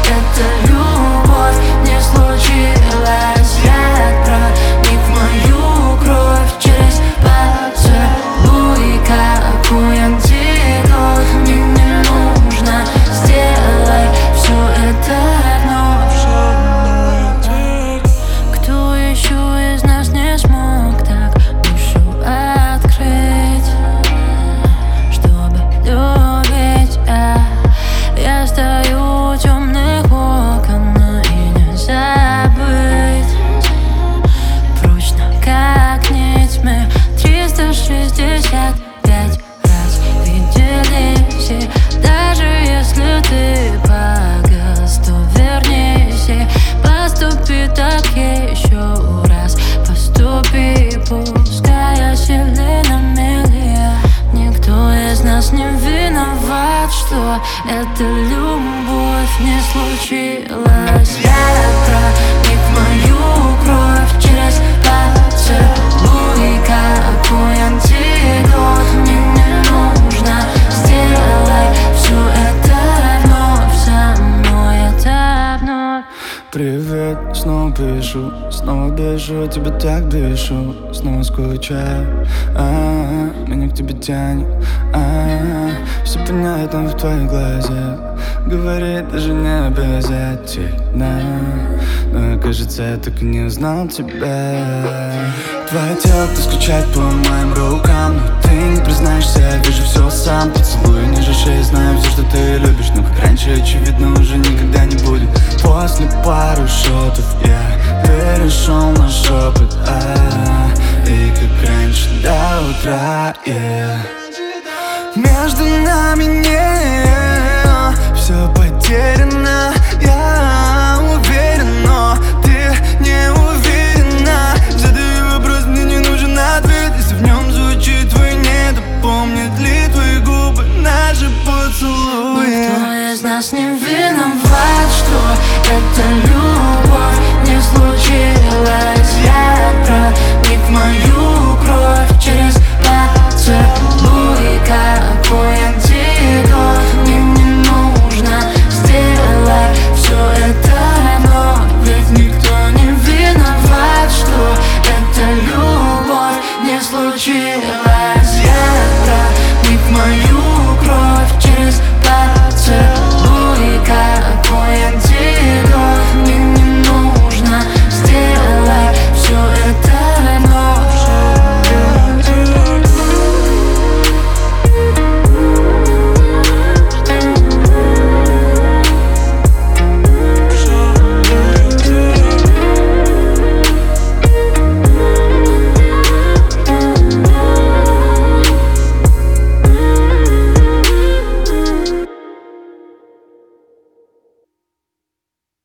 эта любовь не случилась. Я проник в мою кровь через поцелуй, как у антидот. Мне не нужно, сделай все это вновь. Кто еще из нас не смог так душу открыть, чтобы любить? Я стою у темных окон и не забыть прочно, как нить. Мы 365 раз виделись, и даже если ты погас, то вернись и поступи так еще раз. Поступи, пускай сильнее на мели. Никто из нас не виноват, что эта любовь не случилась. Я проник в мою кровь через поцелуй, как у антидот. Мне не нужно, сделай все это вновь. Со мной это вновь. Привет, снова пишу, снова дышу, тебя так дышу, снова скучаю, меня к тебе тянет, все понятно в твоих глазах, говорить даже не обязательно, но кажется, я так и не узнал тебя. Твое тело, кто скучает по моим рукам, но ты не признаешься, я вижу все сам. Поцелуй ниже шеи, знаю все, что ты любишь, но как раньше, очевидно, уже никогда не будет. После пару шотов я перешел на шепот, и как раньше до утра,